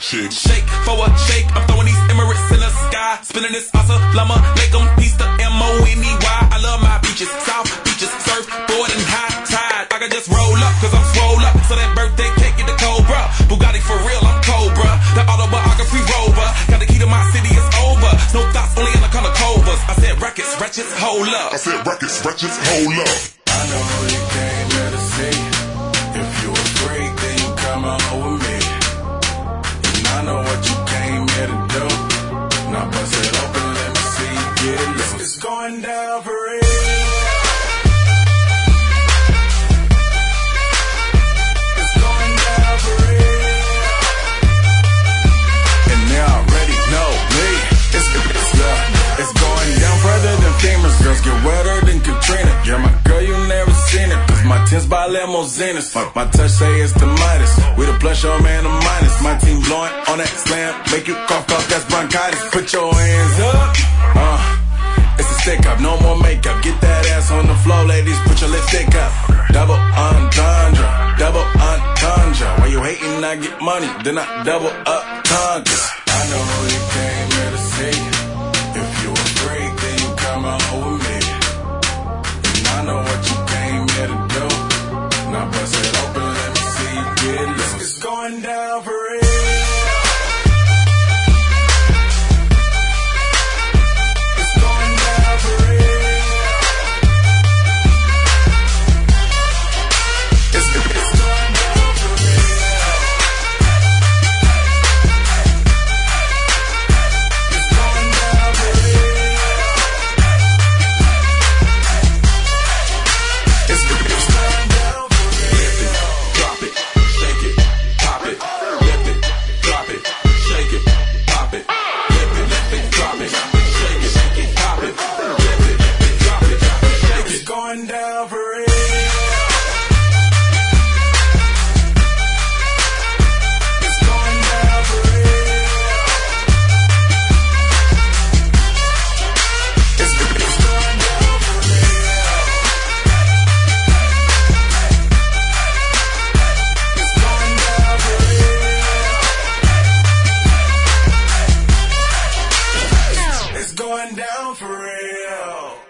chick. Shake for a shake, I'm throwing these Emirates in the sky. Spinning this assalamu alaikum, peace to M-O-N-E-Y. I love my beaches, south beaches, surfboard and high tide. I can just roll up, cause I'm swole up. So that birthday cake get the Cobra. Bugatti for real, I'm Cobra. The autobiography rover. Got the key to my city, it's over. No thoughts, only in the color covers. I said records, wretches, hold up. I said records, wretches, hold up. I know who you came here to see. If you a freak, then you come out with me. And I know what you came here to do. Now bust it open, let me see you get loose. It's going down for real. It's going down for real. And they already know me. It's going down further than famous. Girls get wetter than Katrina. You're my girl, you never seen it. Cause my tins by limousines. My touch say it's the Midas. We the plus, your man, the minus. My team blowing on that slam. Make you cough, that's bronchitis. Put your hands up. It's a stick up, no more makeup. Get that ass on the floor, ladies. Put your lipstick up. Double entendre. Double entendre. While you hating, I get money. Then I double up tundras. I know who you came here to see. If you a freak, then you come out with me. And I know what you came here to do. Now bust it open, let me see you get loose. It's going down for real. It's going down for real. It's going down for real. It's going down for real. It's going down for real. Drop it, shake it, pop it, lift it, drop it, shake it, pop it, lift it, drop it, shake it, pop it, lift it, drop it, shake It's it. going down for real. It's going down for real. It's going down for real. It's going down for real. It's going down for real.